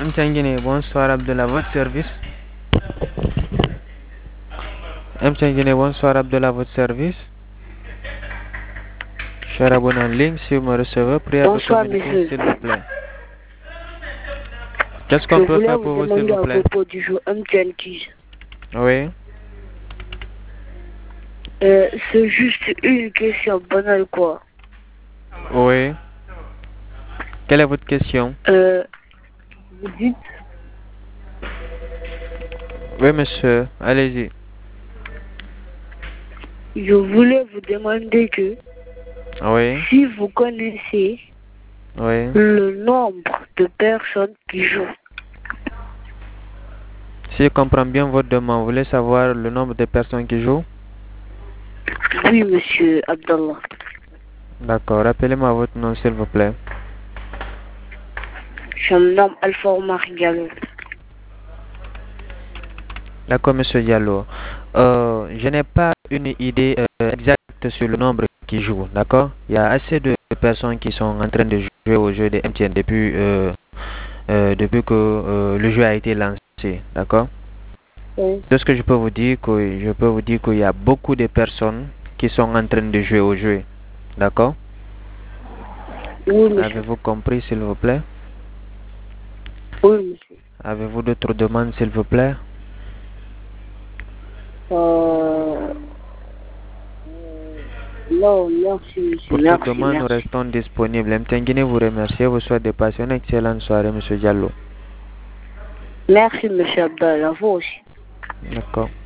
Mtangine, bonsoir Abdullah, votre service. Mtangine, bonsoir Abdullah, votre service. Cher abonné en ligne, si vous me recevez, priez de communiquer s'il vous plaît. Qu'est-ce qu'on peut faire pour vous s'il vous plaît? À propos du jeu MTN Keys. Oui. C'est juste une question banale quoi. Oui. Quelle est votre question? Vous dites? Oui monsieur, allez-y. Je voulais vous demander que Oui. si vous connaissez Oui. le nombre de personnes qui jouent. Si je comprends bien votre demande, vous voulez savoir le nombre de personnes qui jouent? Oui, monsieur Abdallah. D'accord, rappelez-moi votre nom s'il vous plaît. Je me nomme Alpha Omar Diallo. D'accord, monsieur Diallo. Je n'ai pas une idée exacte sur le nombre qui joue, d'accord? Il y a assez de personnes qui sont en train de jouer au jeu de MTN depuis que le jeu a été lancé, d'accord? Oui. Tout ce que je peux vous dire, qu'il y a beaucoup de personnes qui sont en train de jouer au jeu, d'accord? Oui, monsieur. Avez-vous compris, s'il vous plaît? Oui, monsieur. Avez-vous d'autres demandes, s'il vous plaît? Non, merci, monsieur. Pour toute demande, nous Merci. restons disponibles. Mtengine vous remercie. Vous souhaite de passer une excellente soirée, monsieur Diallo. Merci, monsieur Abdallah. Vous aussi. D'accord.